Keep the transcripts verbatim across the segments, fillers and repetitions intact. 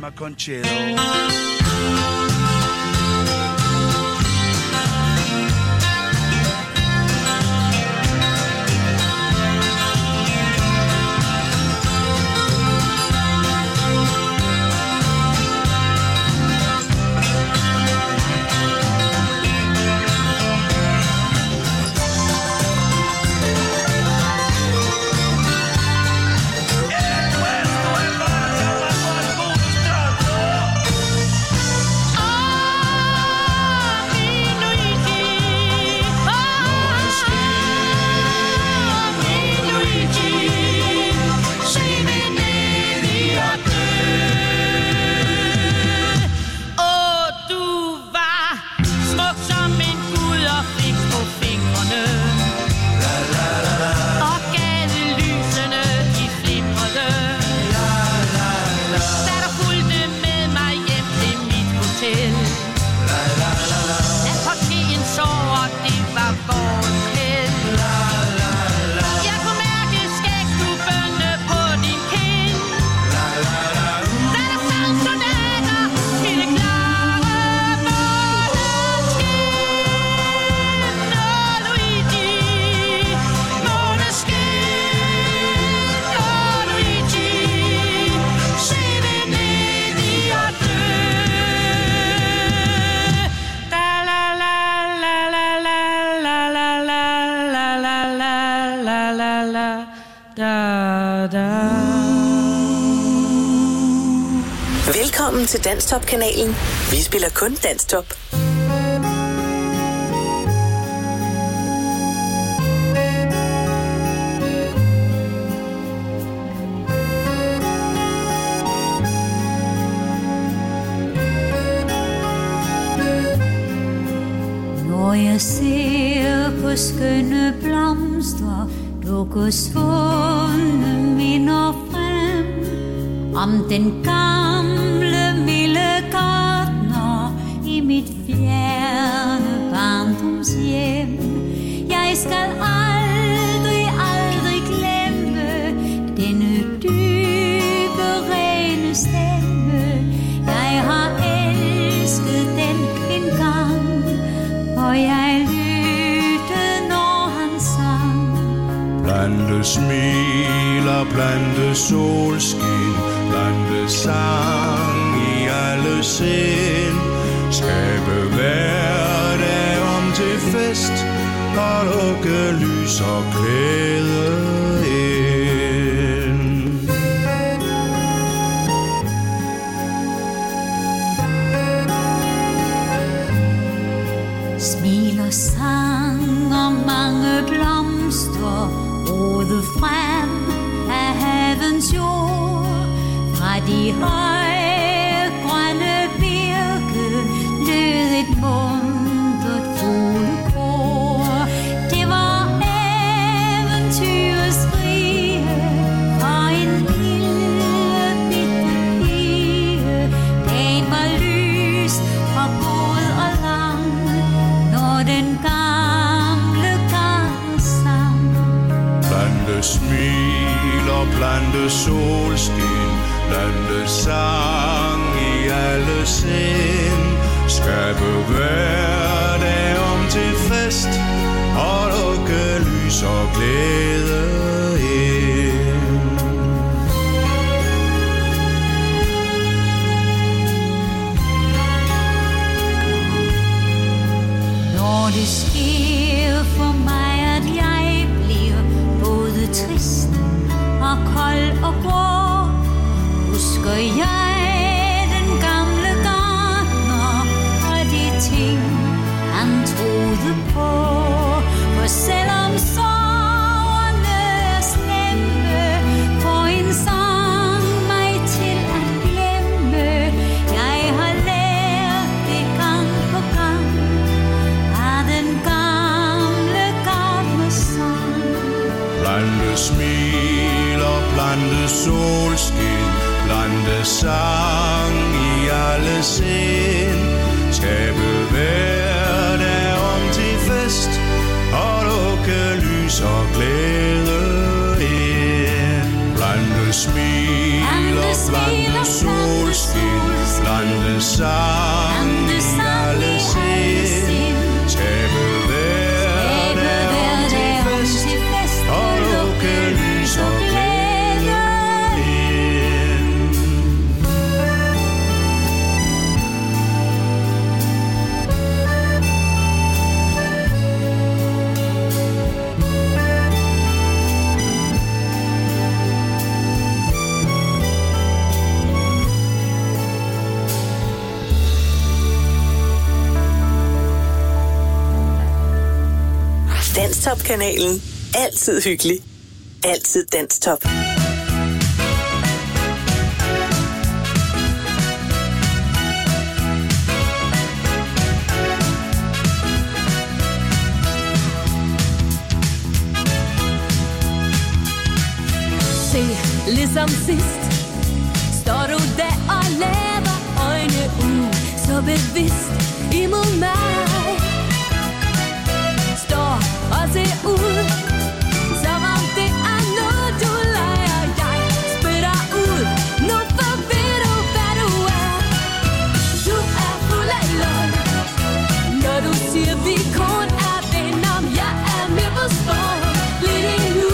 Concello. Velkommen til Danstop-kanalen. Vi spiller kun Danstop. Når jeg ser på skønne blomster, dukker svundne minder frem om den gamle milde gartner i mit fjerne barndomshjem. Jeg skal aldrig, aldrig glemme denne dybe, rene stemme. Jeg har elsket den en gang, og jeg lyttede, når han sang. Plante smiler, plante solskin, plante sang i alle sind. Skabe hverdag om til fest, og lukke lys og glæde ind. Smil og sang og mange blomster rode frem af havens jord. Fra de høje grønne birke lød et muntert fuglekor. Det var eventyrets rige for en lille bitte pige. Dagen var lys og god og lang, når den gamle garden sang. Plante smil og plante solskin, plante sang i alle sind. Skabe hverdag om til fest, og lukke lys og glæde ind. Når det sker for mig, at jeg bliver både trist og kold og grå, husker jeg den gamle gartner og de ting, han troede på. For selvom sorgerne er slemme, får en sang mig til at glemme. Jeg har lært det gang på gang af den gamle gartners sang. Plante smil og plante solskin, plante sang i alle sind. Skabe hverdag om til fest, og lukke lys og glæde ind. Plante smil og plante solskin, sang i alle sind. Skabe hverdag om til fest, og lukke lys og glæde ind. Danstop-kanalen. Altid hyggelig. Altid Danstop. Se, ligesom sidst står du der og laver øjne ud, så bevidst imod mig. Står og ser ud, som om det er noget du leger. Jeg spytter ud, nu for ved du hvad du er. Du er fuld af løgn, når du siger vi kun er venner. Jeg er med på spor, lidt endnu.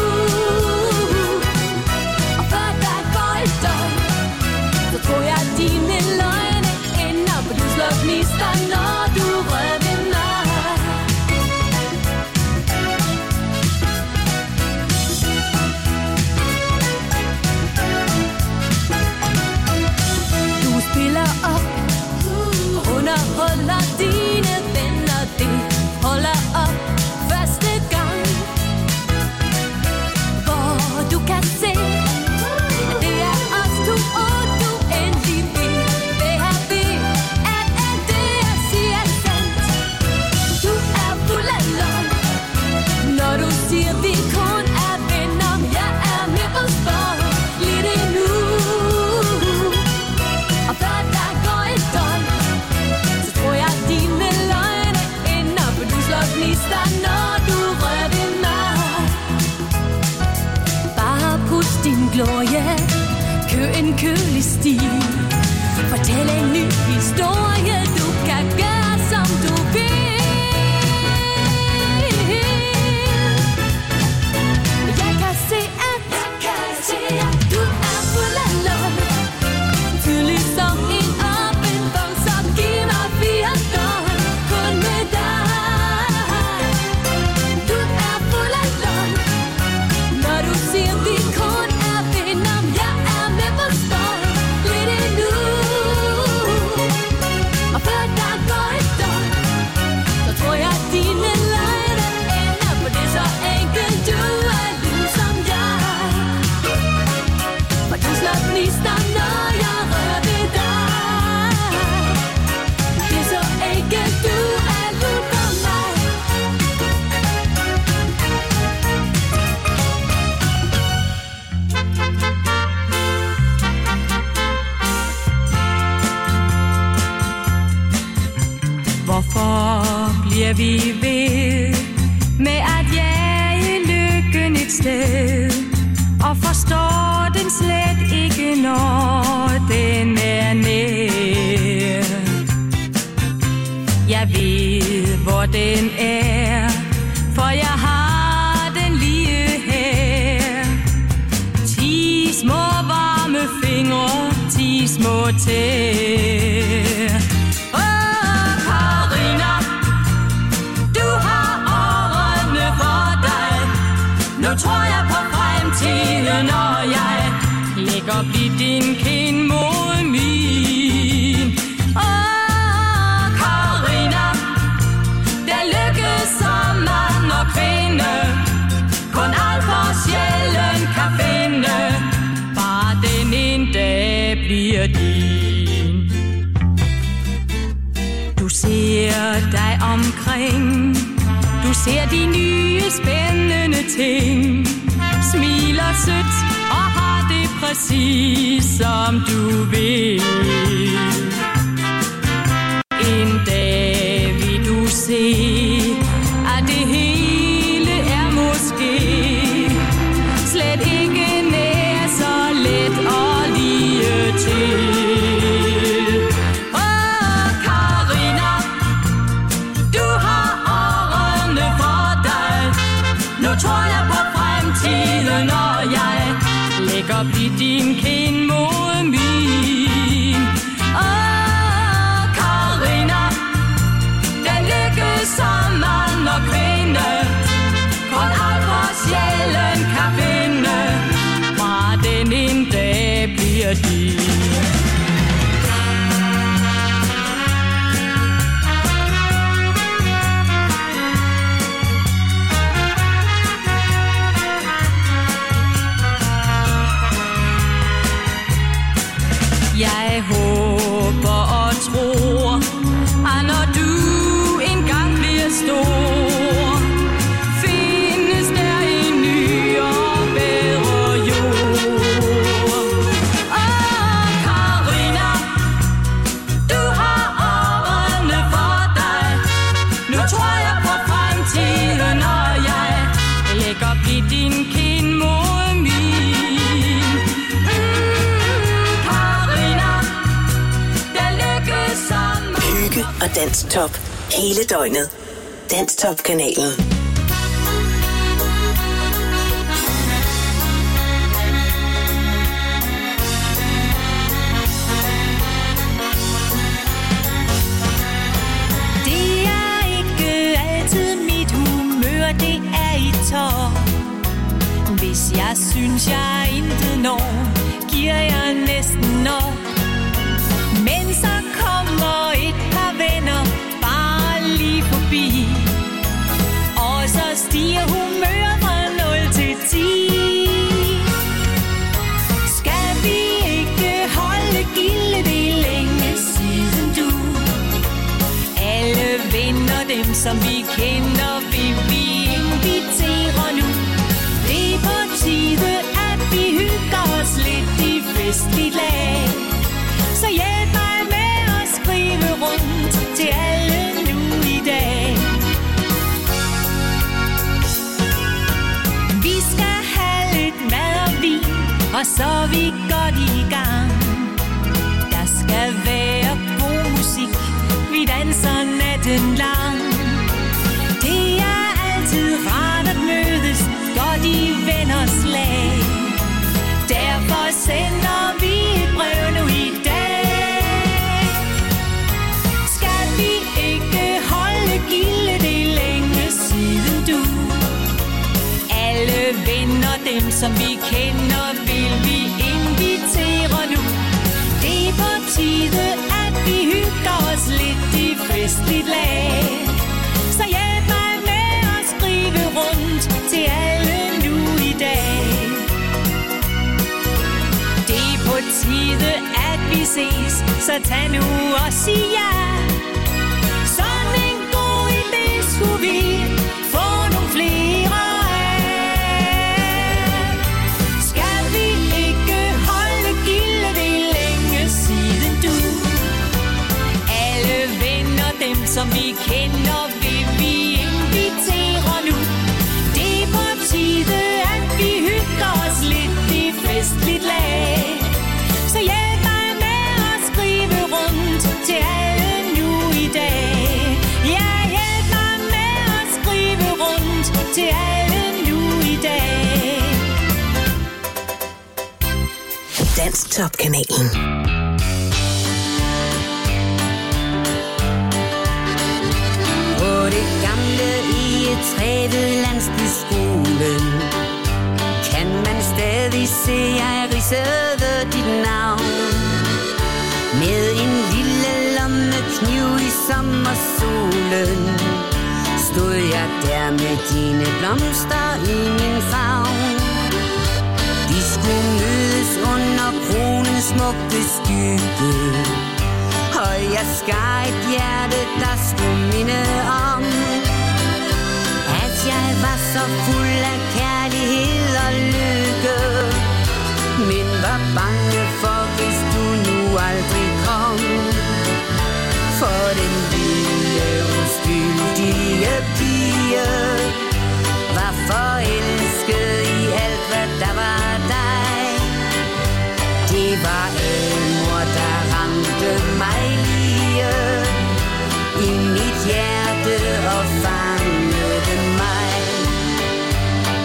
Og før der går et døgn, så tror jeg dine løgne ender på du slår gnister, når du rører ved mig. Underholder dine venner, det holder op første gang, hvor du kan se, at det er os to, og du endelig vil være ved, at alt det jeg siger er sandt. Du er fuld af løgn, når du siger vi kun er venner. Jeg er med på spor, lidt endnu. Og før der går et døgn, dine løgne ender, for du slår gnister, når du rører ved mig. Bare put din glorie, kø en kølig stil. Fortæl en ny historie, du kan gøre som du vil. Jeg kan se, at, jeg kan se, at du er fuld af løgn. Tydelig som en åben bog, så giv mig fire døgn kun med dig. Du er fuld af løgn, når du siger vi kun er venner. Jeg er med på spor, lidt endnu. Og før der går et døgn, så tror jeg dine løgne ender, for det er så enkelt, du er ligesom jeg. For du slår gnister, når jeg rører ved dig. Det er så enkelt, du er ligesom mig. Hvorfor bliver vi ved med at jage lykken et sted, og forstår den slet ikke, når den er nær? Jeg ved, hvor den er, for jeg har den lige her. Ti små varme fingre, ti små tæer. Åh, Karina, du har årene for dig. Nu tror jeg på fremtiden, når jeg lægger blidt din kind mod min. Åh, Karina, der lykkes som mand og kvinde, kun alt for sjældent kan finde. Bare den en dag bliver din. Du ser dig omkring, du ser de nye spændende ting, smiler sødt og har det præcis som du vil. En dag vil du se, at det hele er måske slet ikke nær så let og lige til. Åh, tror jeg på fremtiden, og jeg lægger blidt din kind mod min. Åh, Carina, den lykke som mand og kvinde, kun alt for sjælen kan finde, fra den en dag bliver din. Jeg håber og tror, at når du engang bliver stor, findes der en ny og bedre jord. Åh, Carina, du har årene for dig. Nu tror jeg på fremtiden, og jeg lægger blidt din kind mod min. Hygge og Danstop hele døgnet. Danstop-kanalen. Det er ikke altid mit humør, det er i top. Hvis jeg synes, jeg intet når, giver jeg næsten op. Men så kommer et par venner bare lige forbi, og så stiger humøret fra nul til ti. Skal vi ikke holde gilde, det er længe siden du. Alle venner, dem som vi kender, vil vi invitere nu. Det er på tide, at vi hygger os lidt i festligt lag. Så hjælp mig med at skrive rundt til alle nu i dag. Vi skal have lidt mad og vin, og så er vi godt i gang. Der skal være god musik, vi danser natten lang. Det er altid rart at mødes, godt i venners lag. Derfor sender vi et brev nu i dag. Skal vi ikke holde gilde, det er længe siden du. Alle venner, dem som vi kender, vil vi invitere nu. Det er på tide, at vi hygger os lidt i festligt lag. Så hjælp mig med at skrive rundt til alle nu i dag. Det er på tide, at vi ses, så tag nu og sig ja. Sådan en god idé skulle vi få nogle flere af. Skal vi ikke holde gilde, det er længe siden du. Alle venner, dem som vi kender, vil vi invitere nu. Det er på tide, at vi hygger os lidt i festligt lag. Så hjælp mig med at skrive rundt til alle nu i dag. Ja, hjælp mig med at skrive rundt til alle nu i dag. Danstop-kanalen. På det gamle egetræet landsbyskolen kan man stadig se, jeg ridsede dit navn. Med en lille lommekniv i sommersolen stod jeg der med dine blomster i min favn. De skulle mødes under kronens smukke skygge, og jeg skar et hjerte, der skulle minde om, at jeg var så fuld af kærlighed og lykke, men var bange for, hvis du nu aldrig kom. For den lille uskyldige pige var forelsket i alt, hvad der var dig. Det var amor, der ramte mig lige i mit hjerte og fangede mig.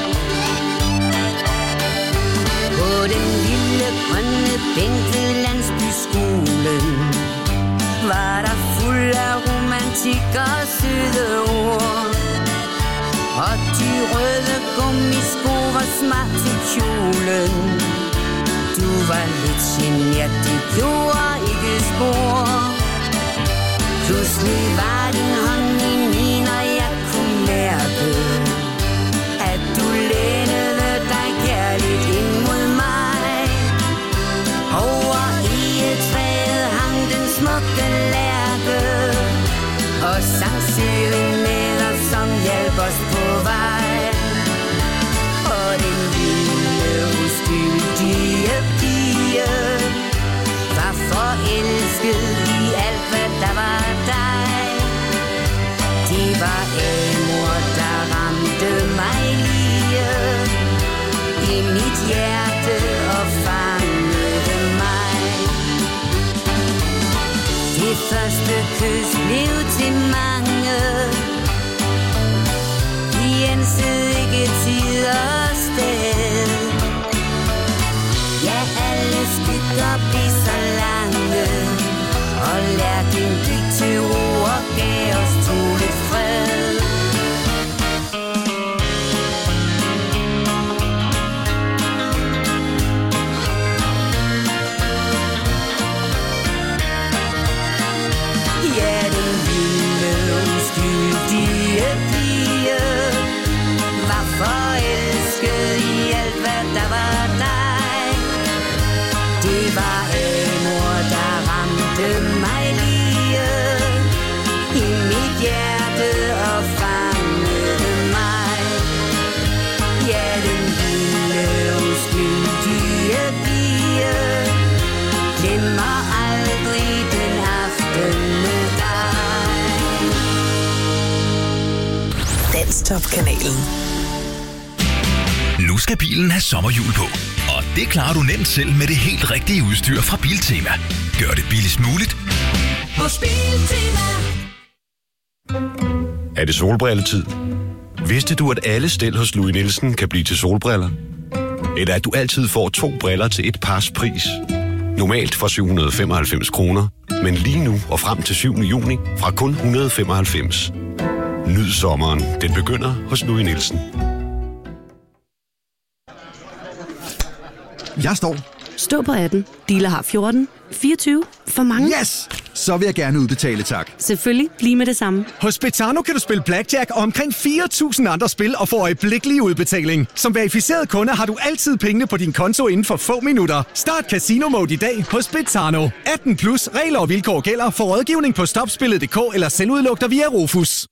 Og de røde gummisko var smart til kjolen. Du var lidt genert, det gjorde ikke spor. Pludselig var din hånd i min, og jeg kunne mærke, at du lænede dig kærligt ind mod mig. Over i et træet hang den smukke lærke, og sang serenader, som hjalp os på vej. Og den lille uskyldige pige var forelsket i alt, hvad der var dig. Det var amor, der ramte mig lige i mit hjerte og fangede mig. Det første kys blev til mange. Vi ensede ikke tid og sted. Ja, alle skygger blev så lange, og lærken gik til ro og gav os to lidt fred. Ja, den lille uskyldige pige var forelsket i alt, hvad der var dig. Det var amor, der ramte mig lige i mit hjerte og fangede mig. Ja, den lille uskyldige pige glemmer aldrig den aften med dig. Danstop-kanalen. Nu skal bilen have sommerhjul på, og det klarer du nemt selv med det helt rigtige udstyr fra Biltema. Gør det billigst muligt Hos Biltema. Er det solbrilletid? Vidste du, at alle stel hos Louis Nielsen kan blive til solbriller? Eller at du altid får to briller til et pars pris? Normalt for syv hundrede og femoghalvfems kroner, men lige nu og frem til syvende juni fra kun et hundrede og femoghalvfems. Nyd sommeren. Den begynder hos Louis Nielsen. Jeg står. Stå på atten. Dealer har fjorten. fireogtyve. For mange. Yes! Så vil jeg gerne udbetale, tak. Selvfølgelig. Lige med det samme. Hos Betano kan du spille blackjack og omkring fire tusind andre spil og få øjeblikkelig udbetaling. Som verificeret kunde har du altid pengene på din konto inden for få minutter. Start Casino Mode i dag hos Betano. atten plus. Regler og vilkår gælder. For rådgivning på stopspillet punktum d k eller selvudlugter via Rofus.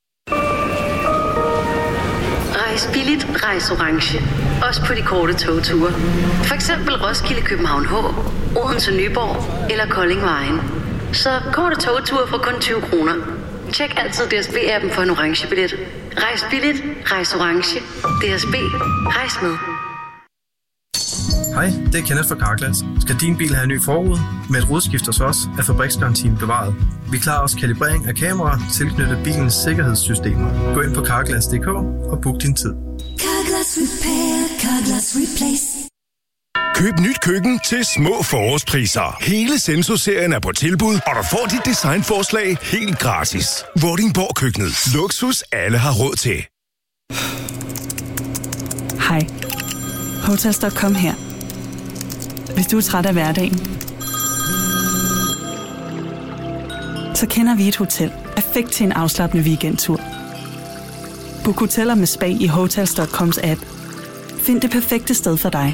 Rejs billigt, rejs orange. Også på de korte togture. For eksempel Roskilde, København H, Odense, Nyborg eller Kolding Vejen. Så korte togture for kun tyve kroner. Tjek altid D S B-appen for en orange billet. Rejs billigt, rejs orange. D S B, rejs med. Hej, det er Kenneth fra Carglass. Skal din bil have en ny forrude? Med et rudeskift hos os er fabriksgarantien bevaret. Vi klarer også kalibrering af kameraer tilknyttet bilens sikkerhedssystemer. Gå ind på carglass punktum d k og book din tid. Carglass Repair, Carglass Replace. Køb nyt køkken til små forårspriser. Hele Senso-serien er på tilbud, og du får dit designforslag helt gratis. Vordingborg Køkkenet. Luksus alle har råd til. Hej. Hotels punktum com her. Hvis du er træt af hverdagen, så kender vi et hotel perfekt til en afslappende weekendtur. Book hoteller med spa i Hotels punktum coms app. Find det perfekte sted for dig.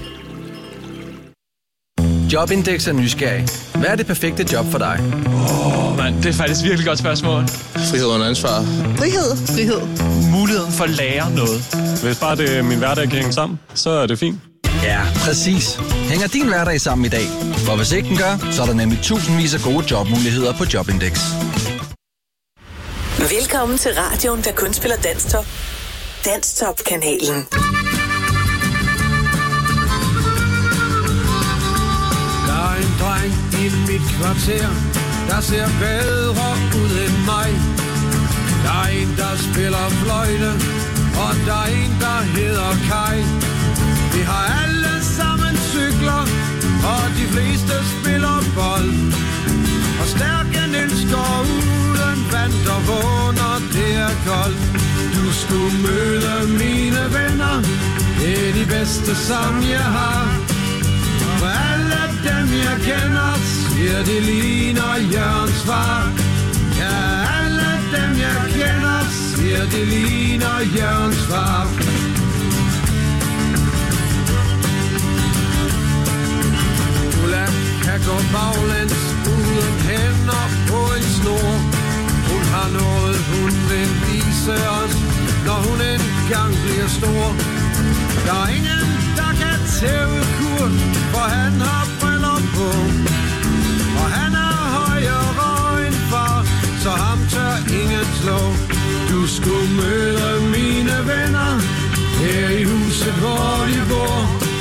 Jobindex er nysgerrig. Hvad er det perfekte job for dig? Åh, oh, mand, det er faktisk et virkelig godt spørgsmål. Frihed under ansvar. Frihed, frihed. Muligheden for at lære noget. Hvis bare det, min hverdag kan hænge sammen, så er det fint. Ja, præcis. Hænger din hverdag sammen i dag? For hvis ikke den gør, så er der nemlig tusindvis af gode jobmuligheder på Jobindex. Velkommen til radioen, der kun spiller Danstop. Danstop-kanalen. Der er en dreng i mit kvarter, der ser bedre ud end mig. Der er en, der spiller fløjte, og der er en, der hedder Kai. Vi har alle sammen cykler, og de fleste spiller bold. Og stærken elsker uden vand og vågen, og det er koldt. Du skulle møde mine venner, det er de bedste som jeg har. For alle dem jeg kender, siger de ligner Jørgens far. Ja, alle dem jeg kender, siger de ligner Jørgens far. Ulla kan gå baglæns uden hænder på en snor. Hun har noget hun vil vise os, når hun engang bliver stor. Der er ingen der kan tæve Kurt, for han har briller på. Og han er højere end far, så ham tør ingen slå. Du skulle møde mine venner her i huset hvor de bor.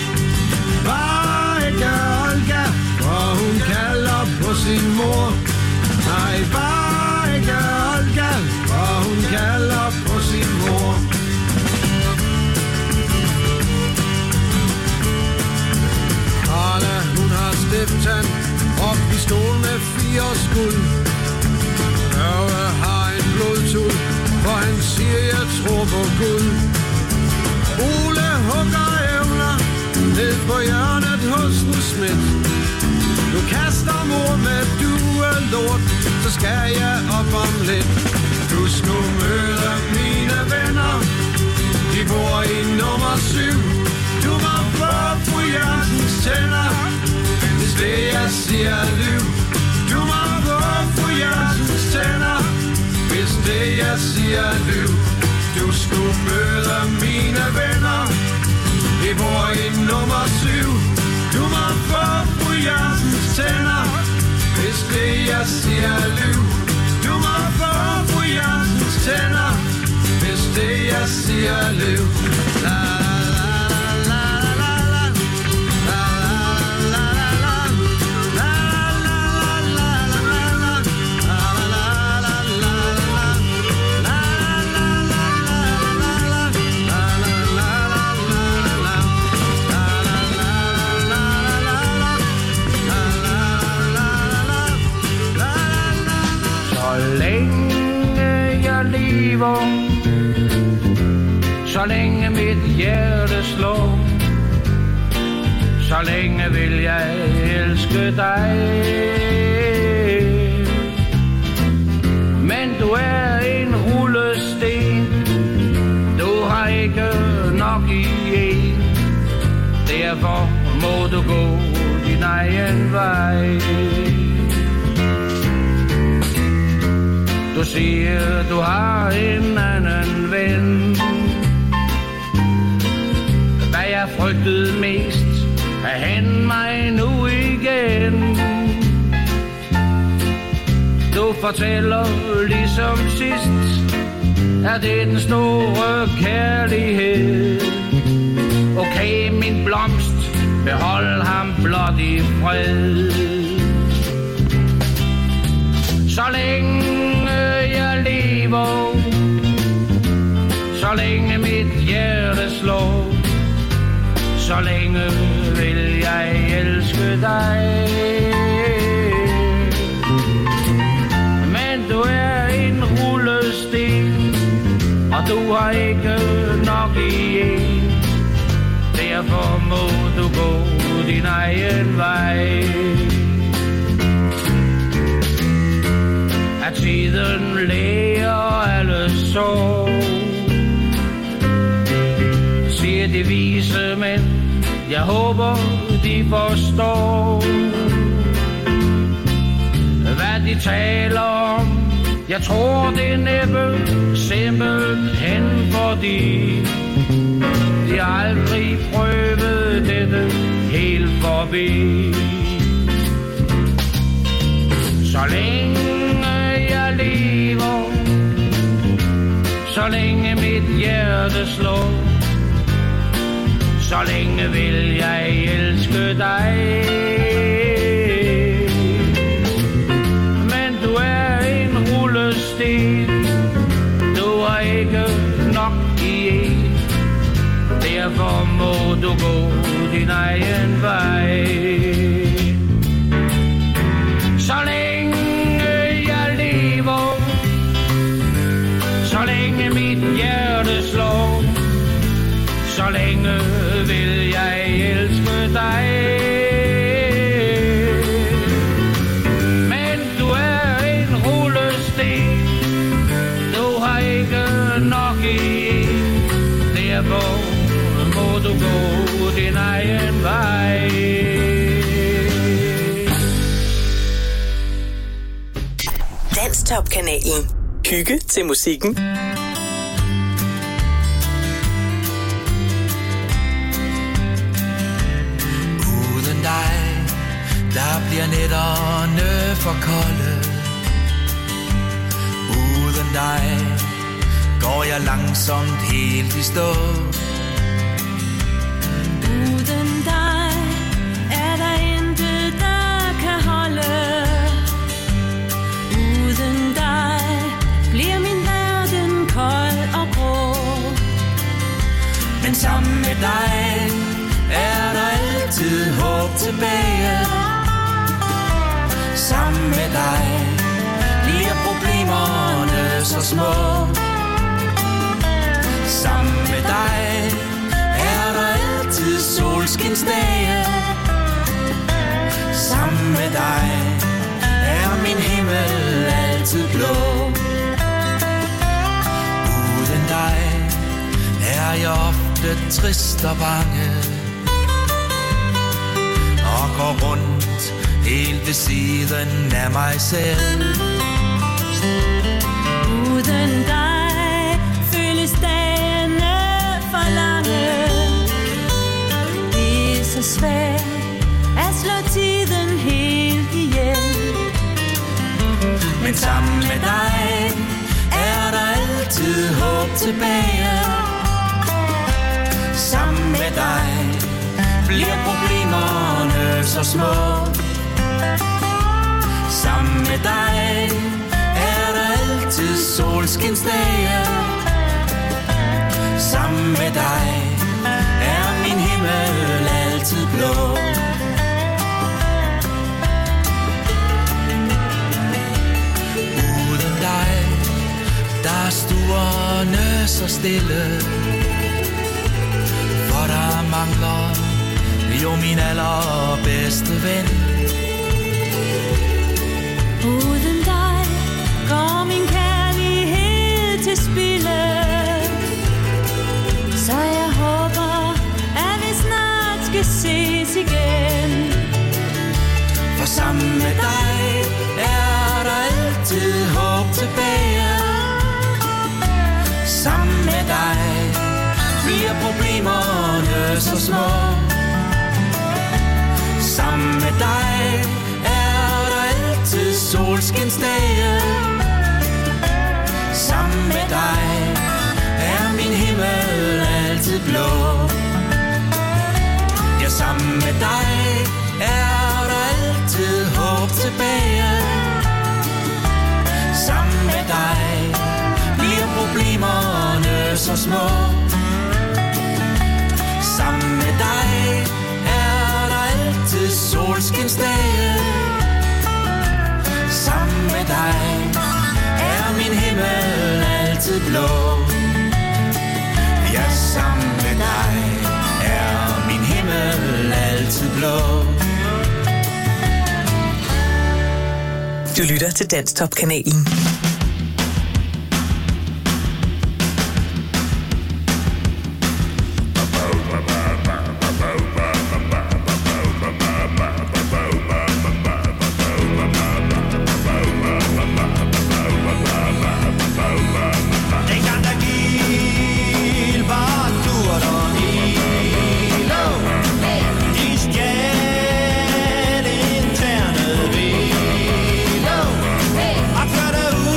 Bare ikke Olga, for hun kalder på sin mor. Nej, bare ikke Olga, for hun kalder på sin mor. Karla, hun har stiftand og pistol med fire skud. Børge har en blodtud, for han siger, jeg tror på Gud. Ole hugger ævler ned på hjørnet hos den smidt. Du kaster mor med duelort, så skal jeg op om lidt. Du skulle møde mine venner, de bor i nummer syv. Du må få fru Jørgensens tænder, hvis det jeg siger er liv. Du må få fru Jørgensens tænder, hvis det jeg siger er liv. Du skulle møde mine venner, de bor i nummer syv. Du må få fru Jørgensens tænder, hvis det jeg siger er liv. Du må få fru Jørgensens tænder, hvis det jeg siger er liv. La så længe mit hjerte slår, så længe vil jeg elske dig. Men du er en rullesten, du har ikke nok i en. Derfor må du gå din egen vej. Du siger, du har en anden ven. Hvad jeg frygtede mest, er hen mig nu igen. Du fortæller ligesom sidst, er det den store kærlighed. Okay, min blomst, behold ham blot i fred. Så længe jeg lever, så længe mit hjerte slår, så længe vil jeg elske dig. Men du er en rullesten, og du har ikke nok i en. Derfor må du gå din egen vej. At tiden læger alle sår, siger de vise mænd, jeg håber de forstår, hvad de taler om. Jeg tror det er næppe simpelthen fordi de aldrig prøvede dette helt forbi. Så længe jeg lever, så længe mit hjerte slår, så længe vil jeg elske dig. Men du er en rullesten, du har ikke nok i en. Derfor må du gå din egen vej. Så længe jeg lever, så længe mit hjerte længe vil jeg elske dig. Men du er en rullesten, du har ikke nok i en. Derfor må du gå din egen vej. Danstop-kanalen. Hygge til musikken. Uden dig, der bliver nætterne for kolde. Uden dig, går jeg langsomt helt i stå. Uden dig er der intet, der kan holde. Uden dig bliver min verden kold og grå. Men sammen med dig er der altid håb tilbage. Sammen med dig bliver problemerne så små. Sammen med dig er der altid solskinsdage. Sammen med dig er min himmel altid blå. Uden dig er jeg ofte trist og bange, og går rundt helt ved siden af mig selv. Uden dig føles dagene for lange. Det er så svært at slå tiden helt ihjel. Men sammen med dig er der altid håb tilbage. Sammen med dig bliver problemerne så små. Sammen med dig er der altid solskinsdage. Sammen med dig er min himmel altid blå. Uden dig, der er stuerne så stille. For der mangler jo min allerbedste ven. Uden dig går min kærlighed til spilde. Så jeg håber, at vi snart skal ses igen. For sammen med dig er der altid håb tilbage. Sammen med dig bliver problemerne så små. Sammen med dig er der altid solskinsdage. Sammen med dig er min himmel altid blå. Ja, sammen med dig er der altid håb tilbage. Sammen med dig bliver problemerne så små. Sammen med dig er der altid solskinsdage. Sammen med dig er min himmel altid blå. Ja, sammen med dig er min himmel altid blå. Du lytter til Danstop-kanalen. I got a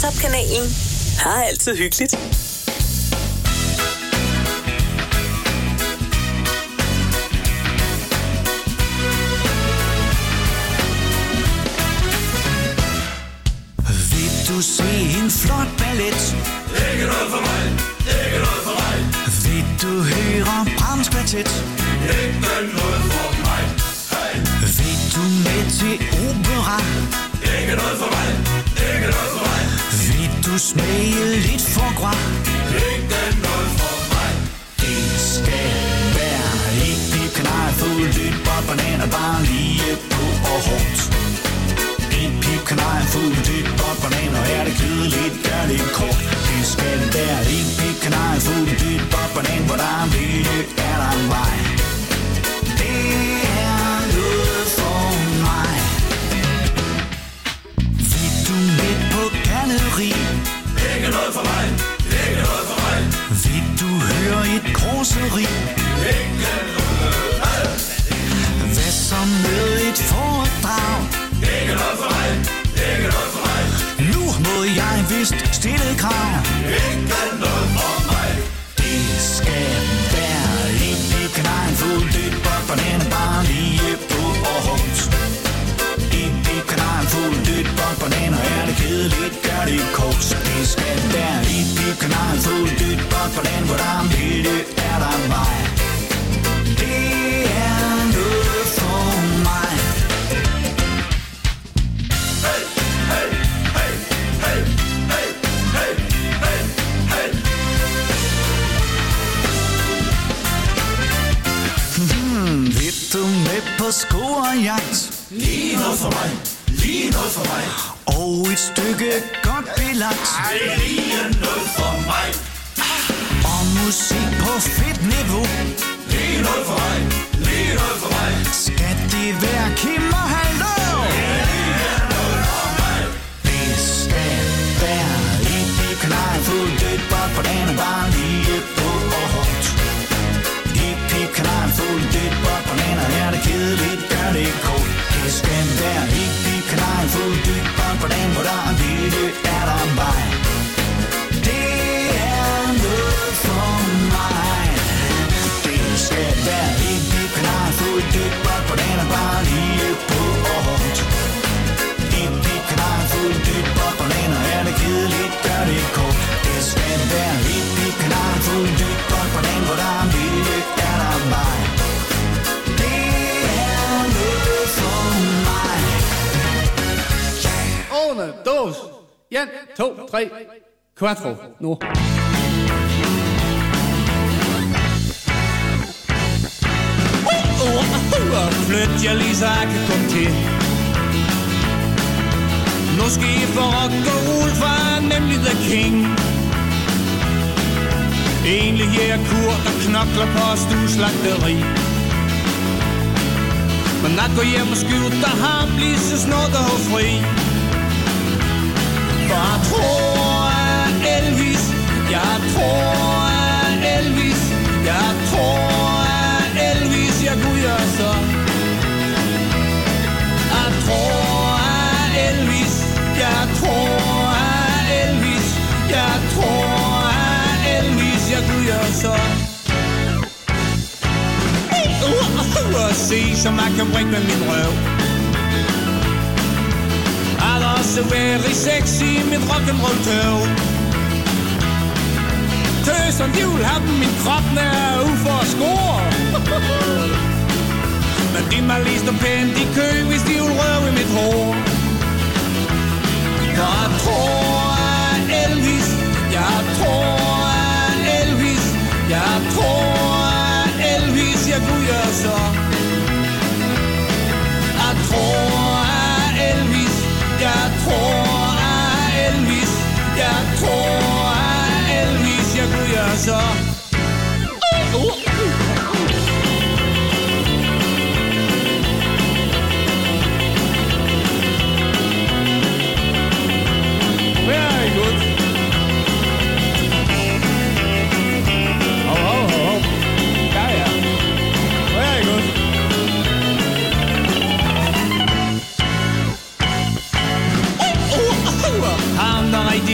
Top-kanalen har altid hyggeligt. Vil du se en flot ballet? Ikke noget for mig, ikke noget for mig. Vil du høre Brahms kvartet? Ikke noget for mig, hey. Vil du med til opera? Ikke noget for mig, ikke noget for mig. Vil du smage lidt foie gras? Ikke noget for mig. Det skal være helt pip, kanal, fuld, lyt, bot, banan og bare lige på og hårdt. En pip, kanal, fuld, lyt, bot, banan og er det kedeligt, gør det kort. Det skal være en pip, kanal, fuld, lyt, bot, banan, hvor der er en vilje, er der en vej. Det er noget for mig. Vil du med på galleri? Ikke noget for mig, ikke noget for mig. Vil du høre et grosseri? Ikke noget. Hvad så med et foredrag? Ikke noget for mig, ikke noget for mig. Nu må jeg vist stille krav. Ikke noget for mig. Det skal være en pip, kanal, fuld, dyt, bot, banan, bare lige på og hårdt. En pip, kanal, fuld, dyt, bot, banan, og er det kedeligt, gør det kort. Det skal være en pip, kanal, fuld, dyt, bot, banan, hvor der er en vilje, er der en vej. Det er noget for mig. Hey, hey, hey, hey, hey, hey, hey, hey. Hmm, vil du med på scorejagt? Lige noget for mig, lige noget for mig. Og et stykke godt belagt. Ej, lige noget for mig. Og musik på fedt niveau. Lige noget for mig, lige noget for mig. Skal det være Kim og Hallo? Lige noget for mig. Det skal være et pip, kanal, fuld, dødt, bot, banan, bare lige på og hårdt. Et pip, kanal, fuld, dødt, bot, banan, er det kedeligt, gør det kort. Det skal være et pip, kanal, fuld, dødt, bot, banan, hvor der er vilje, er der en vej. Det er noget for mig. Det skal være et pip, kanal, fuld, dødt, bot, banan, bare lige på og hårdt. Et pip, kanal, fuld, dødt, bot, banan, er det kedeligt, gør det kort. Det skal være et pip, kanal, fuld, dødt, bot, banan, hvor der er vilje, er der en vej. Det er noget for mig. Una, dos, en, to, tre, quattro, nu. Flyt jer lige så jeg kan komme til. Nu skal I få rock og roll, for nemlig the king. Egentlig er jeg Kurt, der knokler på stueslagteri. Men at gå hjem og skjuter ham lige så snart der er fri. For jeg tror at Elvis, jeg tror at Elvis, jeg tror at Elvis, jeg kunne gøre så. Jeg tror at Elvis, jeg tror at Elvis, jeg tror at Elvis, jeg kunne gøre så. Og se, som jeg kan bringe med min røv. I'll også være sexy i mit rock'n'roll tøv. Tøseren, de vil have min krop nær ude for at score. Men de må lige stå pænt i kø, hvis de vil røve i mit hår. Jeg tror at Elvis, jeg tror at Elvis, jeg tror at Elvis, jeg kunne gøre så. Jeg tror at Elvis, jeg tror at Elvis, jeg tror at Elvis, jeg kunne gøre så.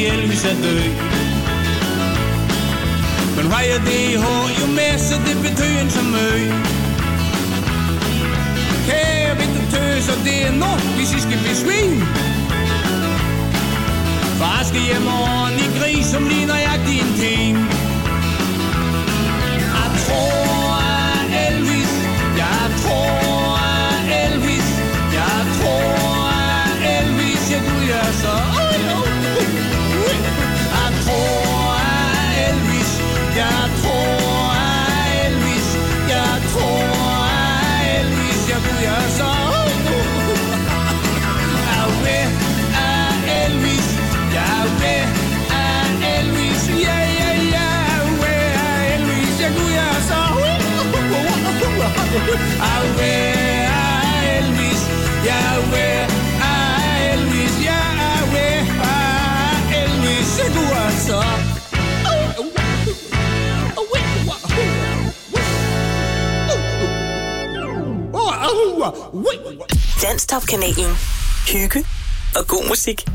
Elvis er død. Men højere det i hår, jo mere så det betyder en som møg. Kære ved du tøser, det er nu, hvis I skal besvime. Far skal hjem over i gris, som ligner jeg din ting. Jeg tror at Elvis, jeg tror at Elvis, jeg tror at Elvis, jeg du er så. Jeg tror at Elvis, jeg tror at Elvis, jeg tror at Elvis, jeg du er så. Jeg vil at Elvis, jeg vil at Elvis, ja ja ja, jeg vil at Elvis, jeg du er så. Jeg vil at Elvis, jeg vil at Elvis, jeg vil at Elvis, jeg du er så. Danstop-kanalen. Hygge og god musik.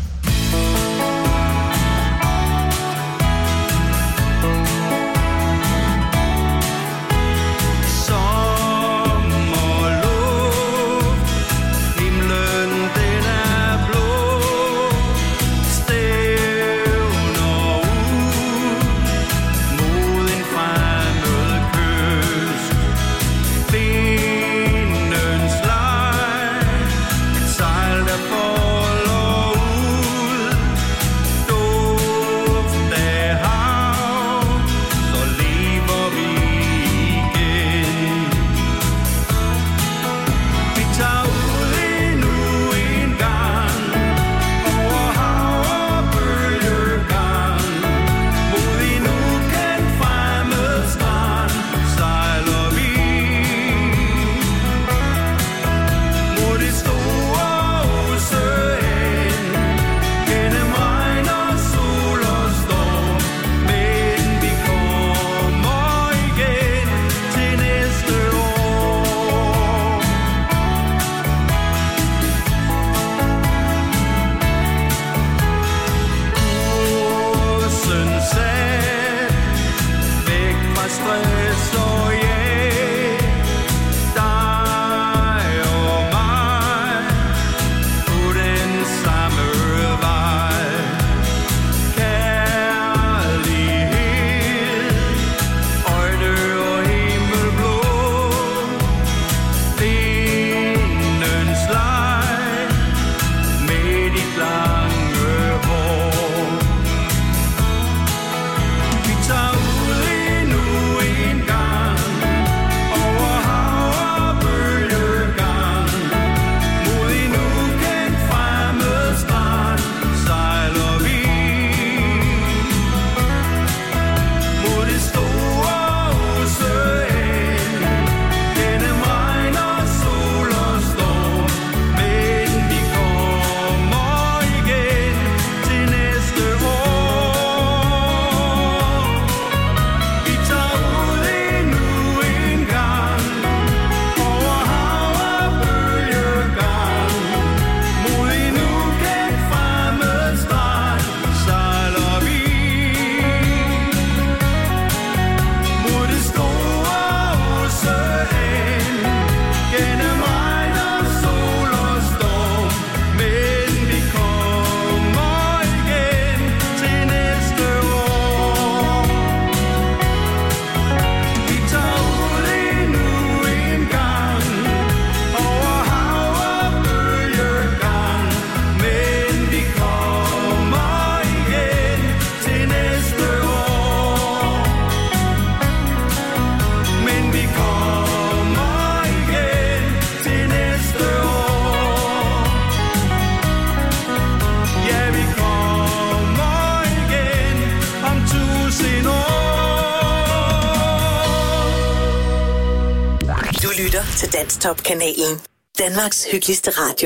Til Danstop-kanalen. Danmarks hyggeligste radio.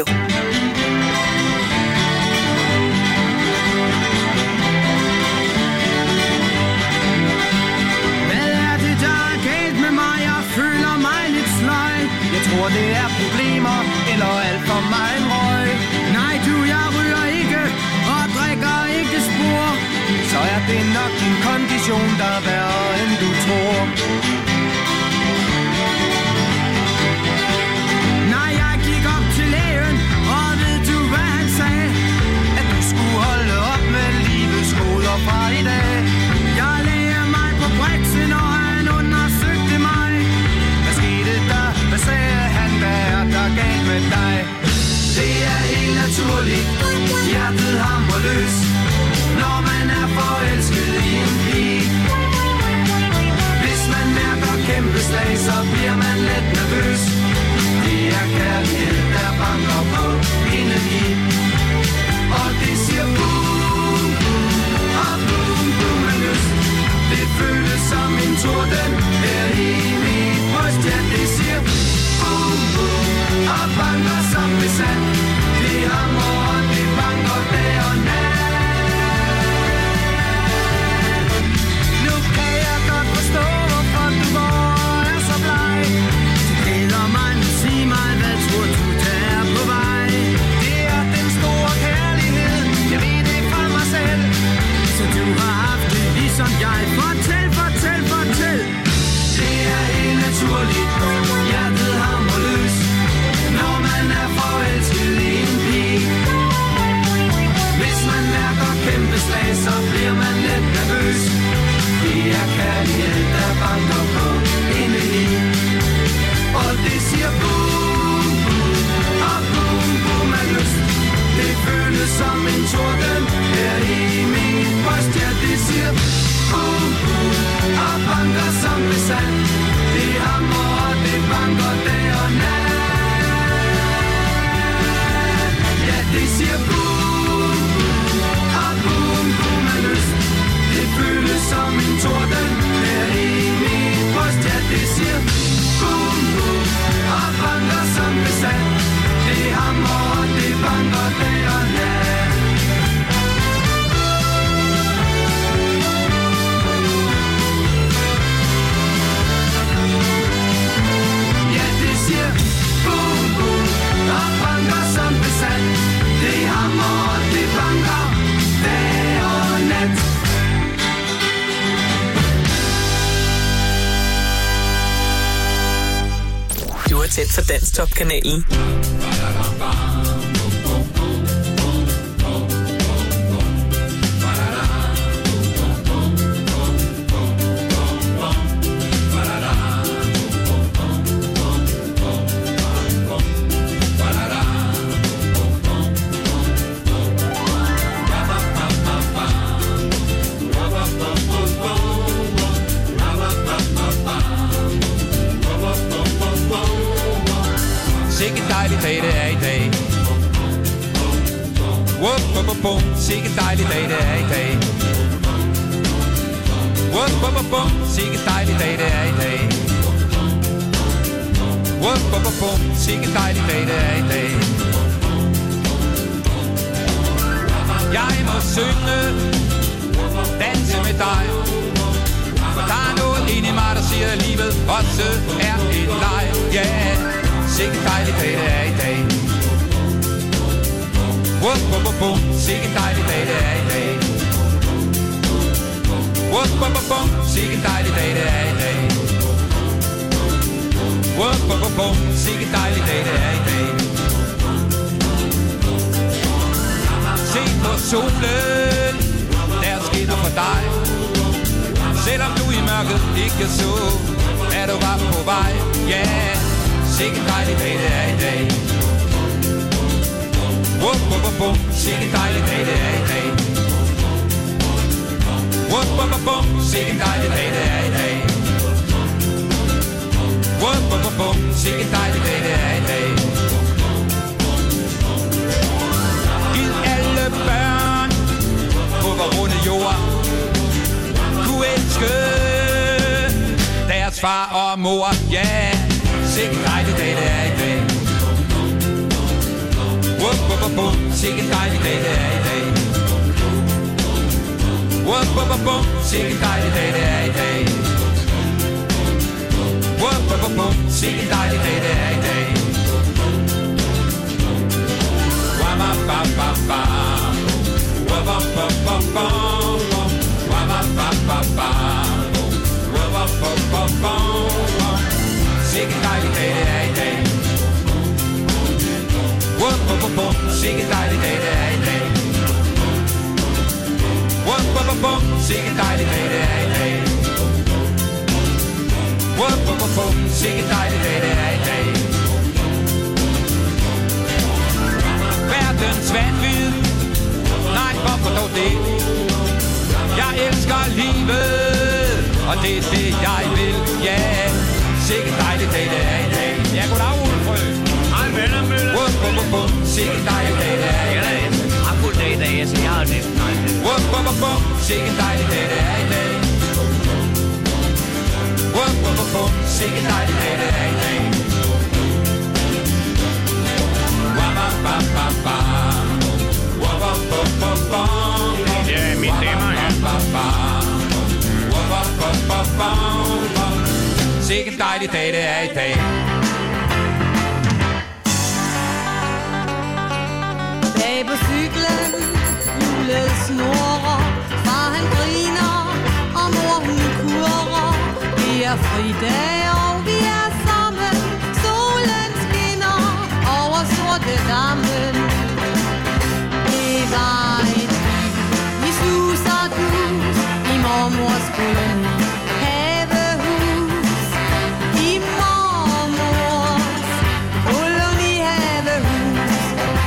Hvad er det, der er galt med mig? Jeg føler mig lidt sløj. Jeg tror, det er problemer eller alt for meget røg. Nej, du, jeg ryger ikke og drikker ikke sprit. naturligt. Hjertet hamrer løs, når man er forelsket i en pige. Hvis man mærker kæmpe slag, så bliver man let nervøs. Det er kærlighed, der banker på indeni. Og det siger boom, og boom, boom med lyst. Det føles som en torden her i mit bryst. Ja, det siger boom, boom, og banker som besat. Det hamrer og det banker dag og nat. Nu kan jeg godt forstå, hvorfor du går er så bleg. Det glæder mig, nu sig mig, hvad tror du, der er på vej? Det er den store kærlighed, jeg ved det fra mig selv. Så du har haft det ligesom jeg. Fortæl, fortæl, fortæl. Det er helt naturligt, hjertet hamrer løs, når man er forelsket i en pige. Hvis man mærker kæmpe slag, så bliver man lidt nervøs. Det er kærlighed, der banker på indeni. Og det siger boom, boom, og boom, boom af lyst. Det føles som en torden her i min bryst. Ja, det siger boom, boom, og banker som besat. Det hamrer og det banker dag og nat. Ja, det siger boom, og boom, boom af lyst. Det føles som en torden her i min bryst. Ja, det siger boom, boom, og banker som besat. Det hamrer og det banker dag og nat. Ja, det siger boom, boom, og banker som besat. Det hamrer og det banker dag og nat. Du er tæt for Danstop-kanalen. Sikke dejlig dag det er i dag. Wup, wup, wup, wup. Sikke dejlig dag det er i dag. Wup, wup, wup, wup. Sikke dejlig dag det er i dag. Wup, wup, wup, wup. Sikke dejlig dag det er i dag. Jeg må synge, danse med dig. For der er noget inde i mig, der siger, at livet også er et leg. Ja, yeah. Sikke dejlig dag det er i dag. Wup, wup, wup, wup. Sikke dejlig dag det er i dag. Wup, wup, wup, wup. Sikke dejlig dag det er i dag. Wup, wup, wup, wup. Sikke dejlig dag det er i dag. Se på solen, der skinner for dig. Selvom du i mørket ikke så, at du var på vej. Ja, yeah. Sikke dejlig dag det er i dag. Wup, wup, wup, wup. Sikke dejlig dag det er i dag. Wup, wup, wup, wup. Sikke dejlig dag det er i dag. Wup, wup, wup, wup. Sikke dejlig dag det er i dag. Giv alle børn på vor runde jord kunne elske deres far og mor. Ja, yeah. Sikke dejlig dag det er i dag. Wup, wup, wup, wup. Sikke dejlig dag det er i dag. Wup, wup, wup, wup. Sikke dejlig dag det er i dag. Wup, wup, wup, wup. Sikke dejlig dag det er i dag. Wabba, ba, ba, ba. Wabba, ba, ba, ba. Wabba, ba, ba, ba. Wabba, ba, ba, ba. Sikke dejlig dag det er i dag. Wup, wup, wup, wup. Sikke dejlig dag det er i dag. Wup, wup, wup, wup. Sikke dejlig dag det er i dag. Wup, wup, wup, wup. Sikke dejlig dag det er i dag. Verdens vand og det er det, jeg vil, ja. Sikke dejligt dag, det er i dag. Ja, goddag, Ole Frø. Hej, venner, Møller. Wup, wup, wup, wup. Sikke dejligt dag, det er i dag. Jeg har fuld dag i dag, så jeg har næsten nej til. Wup, wup, wup, wup. Sikke dejligt dag, det er i dag. Wup, wup, wup, wup. Sikke dejligt dag, det er i dag. Ja, mine damer og herrer. Sikke dejlig dag, det er i dag. Bag på cyklen, hjulet snurrer, far han griner, og mor hun kurrer. Vi er fridag, og vi er sammen, solen skinner over sorte dammen. Det var et liv, vi suser dus i mormors koloni. Havehus i mormors kolonihavehus.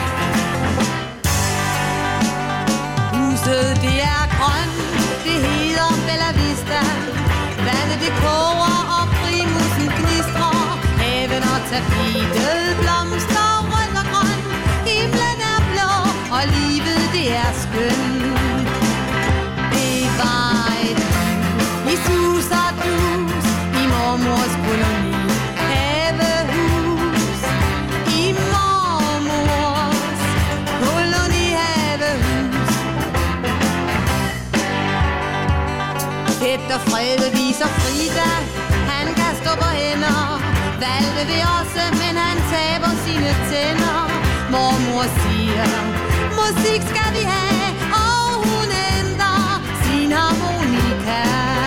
Huset det er grønt, det hedder Bella Vista. Vandet det koger og primusen gnistrer. Haven og tapetet blomster rødt og grønt. Himlen er blå og livet det er skønt. Det var et liv, vi suser dus i mormors koloni. Havehus i mormors kolonihavehus. Peter Frede viser Frida, han kan stå på hænder. Valgte vi også, men han taber sine tænder. Mormor siger, musik skal vi have, og hun ændrer sin harmonika.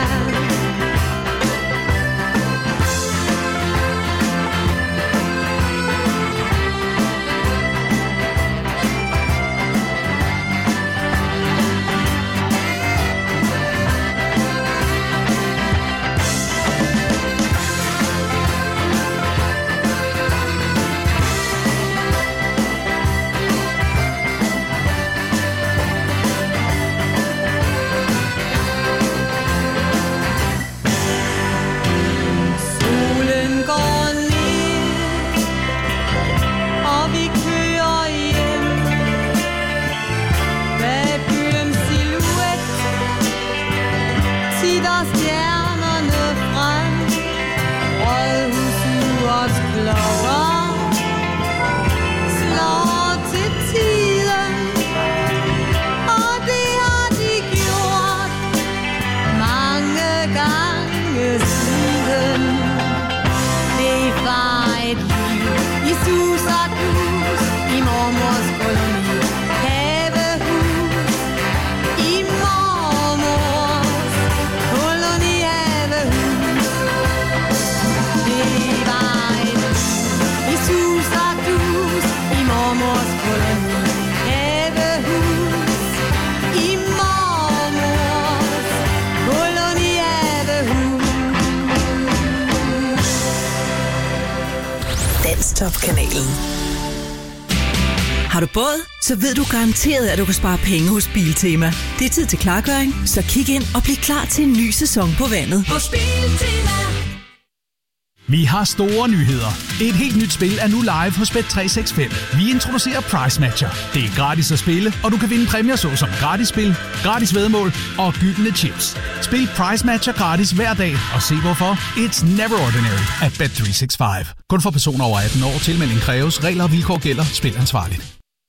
Danstop-kanalen. Har du båd? Så ved du garanteret, at du kan spare penge hos Biltema. Det er tid til klargøring, så kig ind og bliv klar til en ny sæson på vandet. Hos Biltema. Vi har store nyheder. Et helt nyt spil er nu live hos Bet tre seks fem. Vi introducerer Price Matcher. Det er gratis at spille, og du kan vinde præmier såsom gratis spil, gratis væddemål og gyldne chips. Spil Price Matcher gratis hver dag, og se hvorfor. It's never ordinary at Bet tre seks fem. Kun for personer over atten år. Tilmelding kræves. Regler og vilkår gælder. Spil ansvarligt.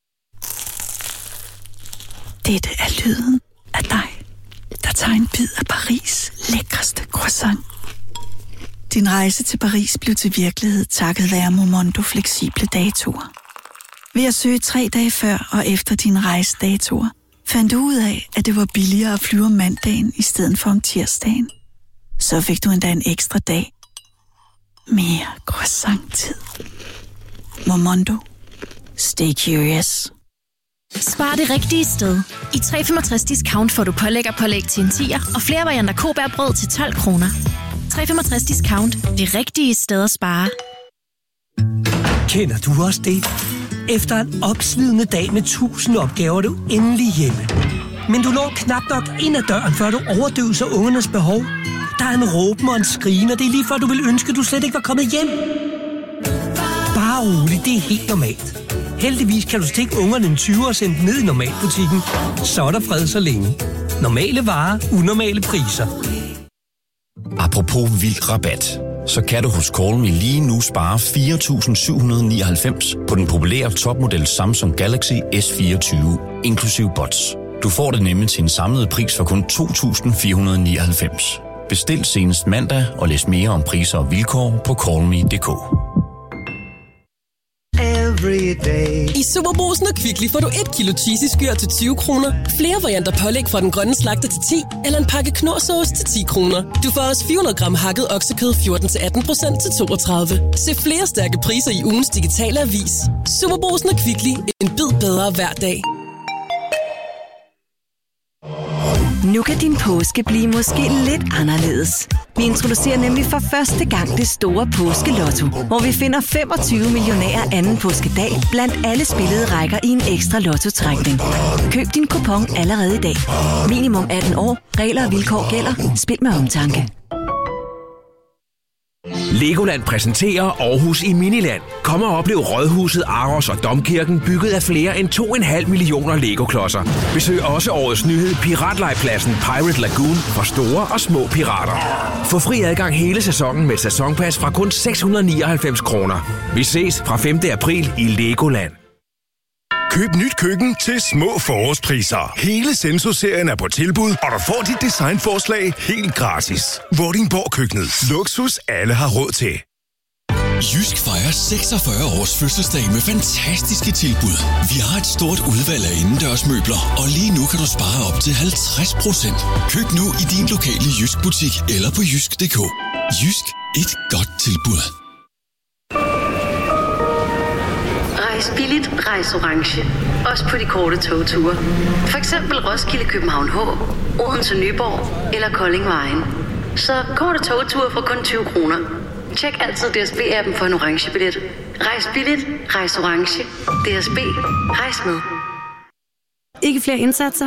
Dette er lyden af dig, der tager en bid af Paris' lækreste croissant. Din rejse til Paris blev til virkelighed takket være Momondo fleksible datoer. Ved at søge tre dage før og efter dine rejsedatoer, fandt du ud af, at det var billigere at flyve om mandagen i stedet for om tirsdagen. Så fik du endda en ekstra dag. Mere croissant-tid. Momondo. Stay curious. Spar det rigtige sted. I tre femogtres discount får du pålæg og pålæg til en tier, og flere varianter Kobærbrød til tolv kroner. tre femogtres discount. Det rigtige sted at spare. Kender du også det? Efter en opslidende dag med tusind opgaver, er du endelig hjemme. Men du når knap nok ind ad døren, før du overdøver ungernes behov. Der er en råben og en skrigen, og det er lige før, du vil ønske, at du slet ikke var kommet hjem. Bare rolig, det er helt normalt. Heldigvis kan du stikke ungerne en tyver og sende dem ned i normalbutikken. Så er der fred så længe. Normale varer, unormale priser. Apropos vild rabat, så kan du hos Call Me lige nu spare fire tusind syv hundrede nioghalvfems på den populære topmodel Samsung Galaxy S fireogtyve, inklusiv bots. Du får det nemlig til en samlet pris for kun to tusind fire hundrede nioghalvfems. Bestil senest mandag og læs mere om priser og vilkår på call me punktum d k. I Superbrugsen og Kvickly får du et kilo cheesy skyr til tyve kroner, flere varianter pålæg fra den grønne slagter til ti, eller en pakke knorrsauce til ti kroner. Du får også fire hundrede gram hakket oksekød fjorten til atten procent til toogtredive. Se flere stærke priser i ugens digitale avis. Superbrugsen og Kvickly. En bid bedre hver dag. Nu kan din påske blive måske lidt anderledes. Vi introducerer nemlig for første gang det store påskelotto, hvor vi finder femogtyve millionærer anden påskedag blandt alle spillede rækker i en ekstra lottotrækning. Køb din kupon allerede i dag. Minimum atten år. Regler og vilkår gælder. Spil med omtanke. Legoland præsenterer Aarhus i Miniland. Kom og oplev Rådhuset, Aros og Domkirken bygget af flere end to komma fem millioner Lego-klodser. Besøg også årets nyhed Piratlejpladsen Pirate Lagoon for store og små pirater. Få fri adgang hele sæsonen med sæsonpas fra kun seks hundrede nioghalvfems kroner. Vi ses fra femte april i Legoland. Køb nyt køkken til små forårspriser. Hele Senso-serien er på tilbud, og du får dit designforslag helt gratis. Vordingborg Køkkenet. Luksus alle har råd til. Jysk fejrer seksogfyrre års fødselsdag med fantastiske tilbud. Vi har et stort udvalg af indendørsmøbler, og lige nu kan du spare op til halvtreds procent. Køb nu i din lokale Jysk butik eller på jysk punktum d k. Jysk. Et godt tilbud. Rejs billigt, rejs orange. Også på de korte togture. For eksempel Roskilde, København H, Odense, Nyborg eller Kolding Vejen. Så korte togture for kun tyve kroner. Tjek altid D S B-appen for en orange billet. Rejs billigt, rejs orange. D S B. Rejs med. Ikke flere indsatser?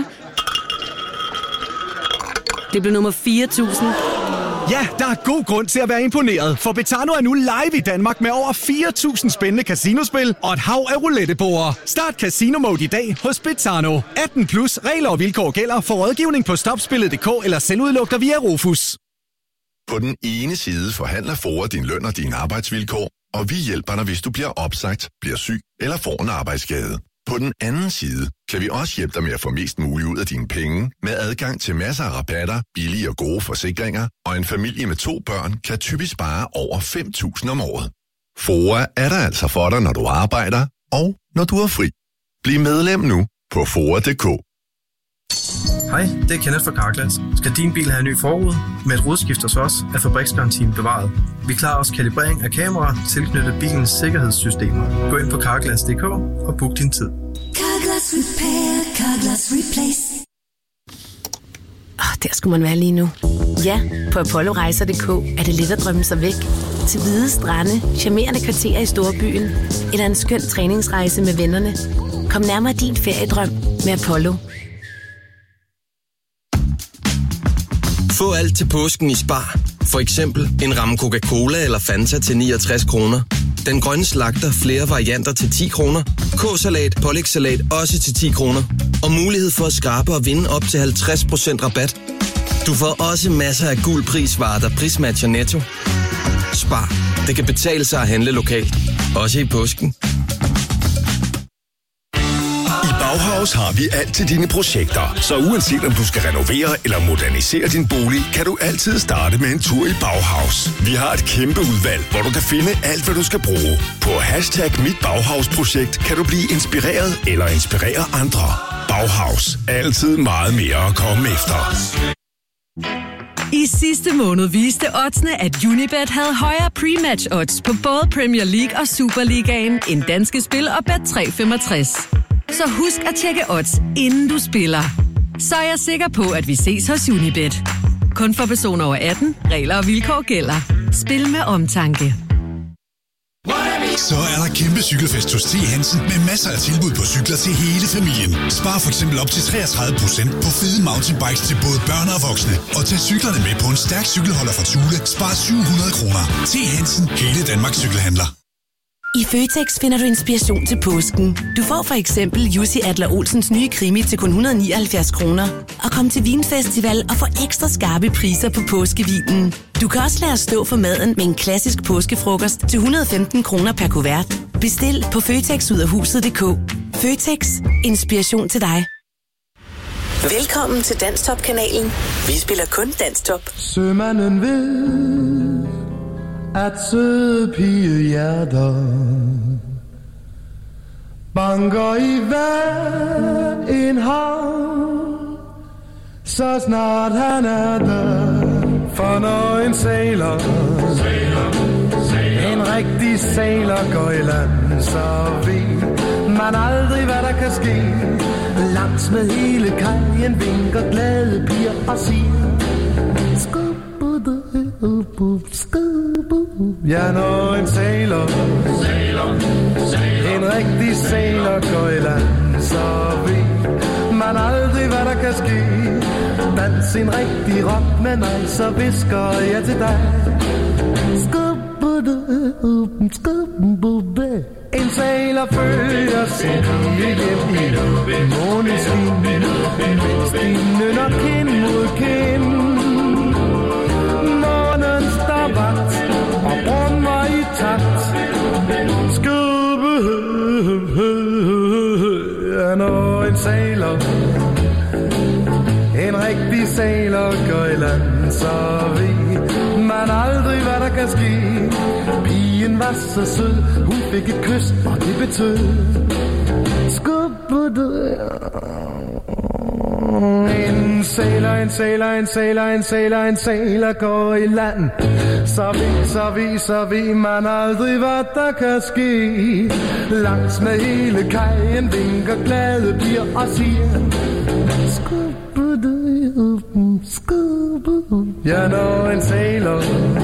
Det blev nummer fire tusind. Ja, der er god grund til at være imponeret, for Betano er nu live i Danmark med over fire tusind spændende casinospil og et hav af rouletteborde. Start Casino Mode i dag hos Betano. atten plus, regler og vilkår gælder. For rådgivning på stopspillet punktum d k eller selvudluk dig via Rufus. På den ene side forhandler FOA din løn og dine arbejdsvilkår, og vi hjælper dig, hvis du bliver opsagt, bliver syg eller får en arbejdsskade. På den anden side kan vi også hjælpe dig med at få mest muligt ud af dine penge med adgang til masser af rabatter, billige og gode forsikringer, og en familie med to børn kan typisk spare over fem tusind om året. FOA er der altså for dig, når du arbejder og når du er fri. Bliv medlem nu på F O A punktum d k. Hej, det er Kenneth fra Carglass. Skal din bil have en ny forrude? Med et rodskift hos os er fabriksgarantien bevaret. Vi klarer også kalibrering af kameraer tilknyttet bilens sikkerhedssystemer. Gå ind på carglass punktum d k og book din tid. Carglass Repair, Carglass Replace. Oh, der skulle man være lige nu. Ja, på apollorejser punktum d k er det let at drømme sig væk. Til hvide strande, charmerende kvarterer i storbyen, eller en skøn træningsrejse med vennerne. Kom nærmere din feriedrøm med Apollo. Få alt til påsken i Spar. For eksempel en ramme Coca-Cola eller Fanta til niogtres kroner. Den grønne slagter flere varianter til ti kroner. K-salat, pålægssalat også til ti kroner. Og mulighed for at skrabe og vinde op til halvtreds procent rabat. Du får også masser af gul prisvarer, der prismatcher Netto. Spar. Det kan betale sig at handle lokalt. Også i påsken. I Bauhaus har vi alt til dine projekter, så uanset om du skal renovere eller modernisere din bolig, kan du altid starte med en tur i Bauhaus. Vi har et kæmpe udvalg, hvor du kan finde alt, hvad du skal bruge. På hashtag Mit Bauhaus-projekt kan du blive inspireret eller inspirere andre. Bauhaus. Altid meget mere at komme efter. I sidste måned viste oddsene, at Unibet havde højere pre-match odds på både Premier League og Superligaen end danske spil og Bet tre femogtres. Så husk at tjekke odds, inden du spiller. Så er jeg sikker på, at vi ses hos Unibet. Kun for personer over atten. Regler og vilkår gælder. Spil med omtanke. Så er der kæmpe cykelfest hos T. Hansen med masser af tilbud på cykler til hele familien. Spar for eksempel op til treogtredive procent på fede mountainbikes til både børn og voksne. Og tag cyklerne med på en stærk cykelholder fra Thule. Spar syv hundrede kroner. T. Hansen, hele Danmarks cykelhandler. I Føtex finder du inspiration til påsken. Du får for eksempel Jussi Adler Olsens nye krimi til kun et hundrede og nioghalvfjerds kroner. Og kom til Vinfestival og få ekstra skarpe priser på påskevinen. Du kan også lade os stå for maden med en klassisk påskefrokost til et hundrede og femten kroner per kuvert. Bestil på føtex ud af huset punktum d k. Føtex. Inspiration til dig. Velkommen til Danstop-kanalen. Vi spiller kun Danstop. Sømanden ved, at søde pigehjerter banker i hver en havn, så snart han er der. For når en sailor, en rigtig sailor går i land, så ved man aldrig, hvad der kan ske. Langs med hele kajen vinker glade piger og siger: ja, når en sailor, en rigtig sailor går i land, så ved man aldrig, hvad der kan ske. Dans en rigtig rock med mig, så visker jeg til dig. En sailor følger sin pige hjem i måneskin, mens de nynner kind mod kind. Månen står vagt og brummer i takt. Skubbe, ja, når en sailor, en rigtig sailor går i land, så ved man aldrig, hvad der kan ske. Pigen var så sød, hun fik et kys, og det betød skubbe. En sailor, en sailor, en sailor, en sailor, en sailor går i land, så ved, så ved, så ved man aldrig, hvad der kan ske. Langs med hele kajen vinker glade piger og siger: ja, når en sailor,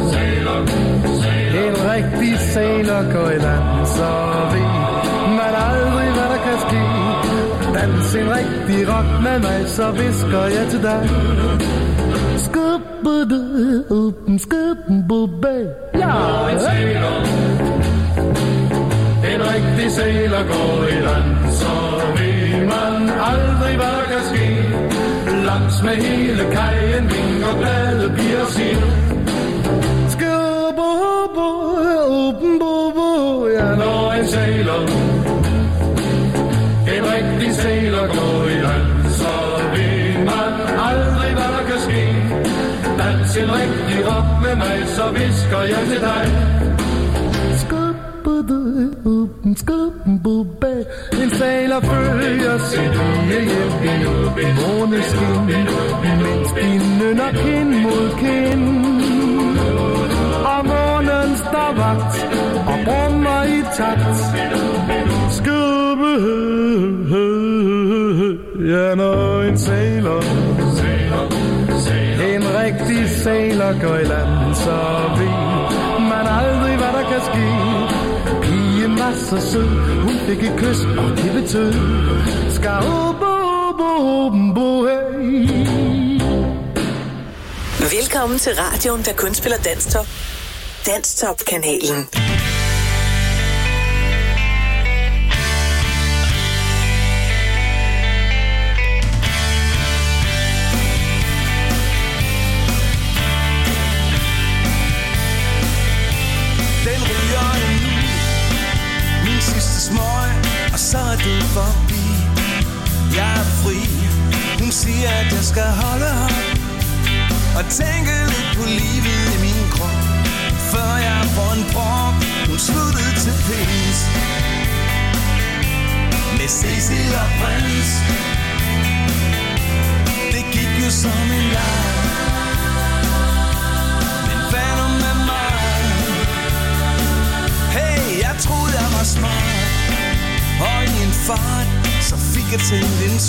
en rigtig sailor går i land, så ved man aldrig, hvad der kan ske. Dans en rigtig rock med mig, så visker jeg til dig. Skubbe-du-uppen, skubbe-bubbe. Ja, en sailor, en rigtig sailor går i land, så ved man aldrig, hvad der kan ske. Langs med hele kajen vinker glade piger siger: skubbe-bubbe, ja, når en sailor, en rigtig sailor går i land, så ved man aldrig, hvad der kan ske. Dans en rigtig rock med mig, så visker jeg til dig. Skubbe-du-uppen, skubbe-bubbe. En sailor følger sin pige hjem i måneskin, mens de nynner kind mod kind. Og månen står vagt og brummer i takt. Skubbe, ja, når en sailor, en rigtig sailor går i land, så ved man aldrig, hvad der kan ske. Pigen var så sød, hun fik et kys, og det betød skubbe-bubbe, hey. Velkommen til radioen, der kun spiller Danstop. Danstop-kanalen. Den ryger nu, min sidste smøg, og så er du forbi. Jeg er fri, hun siger, at jeg skal holde op og tænke lidt på livet i min krop, før jeg får en prop. Hun sluttede til pins med Cecil og Prins. Det gik jo som en leg, men hvad nu med mig? Hey, jeg troede jeg var smart, og i en fart så fik jeg tænkt en